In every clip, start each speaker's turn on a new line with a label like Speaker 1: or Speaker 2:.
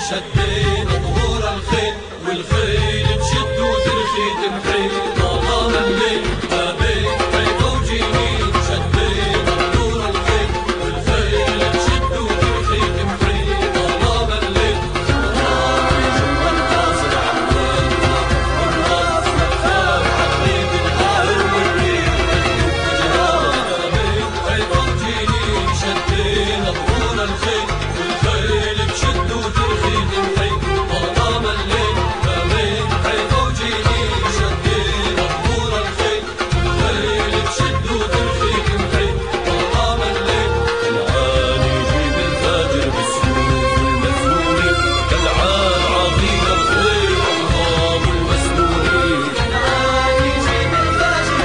Speaker 1: شدينا ظهور الخيل والخيل تشد وترخي تمحي ظلام الليل ما بين حيطة وجنين. شدينا ظهور الخيل والخيل تشد وترخي تمحي ظلام الليل. والقاصد عمودنا والراس مخاف حبيب الغار والريح جرانا ما بين حيطة وجنين. شدينا ظهور الخيل والخيل تشد وترخي تمحي ظلام الليل ما بين حيطة وجنين. شدينا ظهور الخيل والخيل تشد وترخي تمحي ظلام الليل. العالي يجيب الفاجر بالسيوف والمسنونين كالعال عظيم الخيل والهام والمسنونين. العالي يجيب الفاجر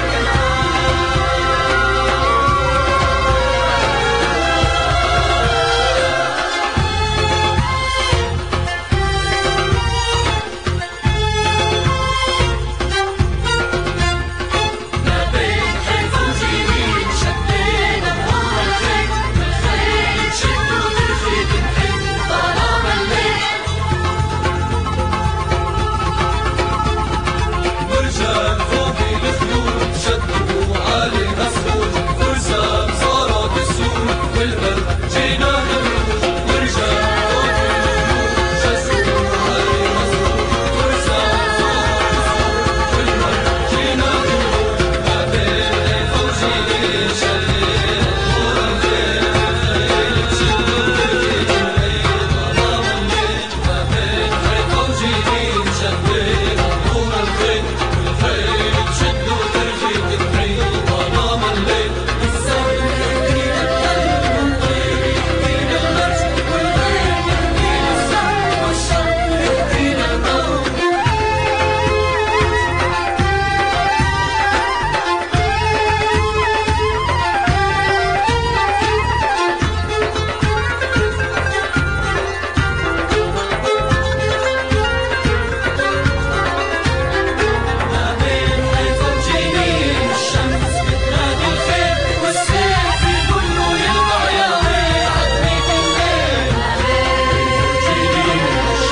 Speaker 1: ما بين حيطة وجنين. شدينا ظهور الخيل والخيل تشد وترخي تمحي ظلام الليل. فرسان فوق الخيول شدوا عليها السود. فرسان صارت السود والبرد جينا نروج. فرسان فوق الخيول شدوا عليها السود. فرسان صارت السود والبرد جينا نروج. ما بين حيطة وجنين. شدينا ظهور الخيل والخيل تشد وترخي تمحي ظلام الليل. ما بين حيطة وجنين. شدينا ظهور الخيل والخيل تشد وترخي تمحي ظلام الليل. السهم يهدينا القلب والطير يهدينا المرج والغيب يهدينا السهم والشر يهدينا الموت. ما بين حيطة وجنين. الشمس بتنادي الخيل والسيف كله يلمع يا ويل عتمة الليل. ما بين جنين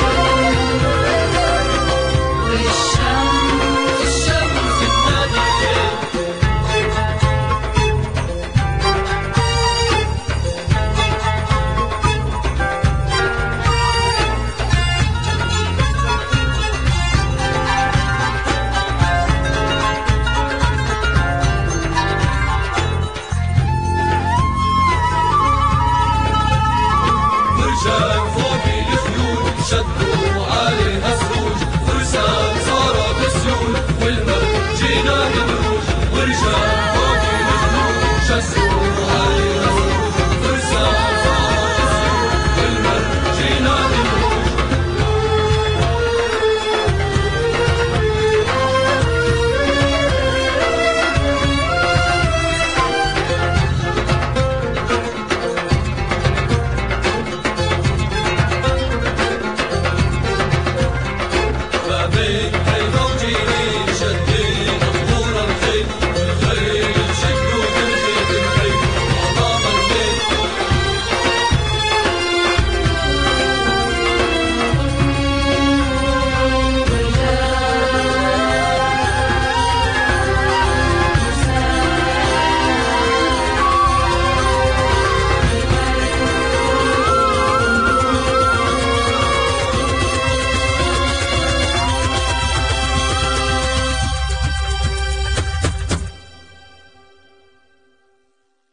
Speaker 1: الشمس بتنادي الخيل. فرسان فوق الخيول شدوا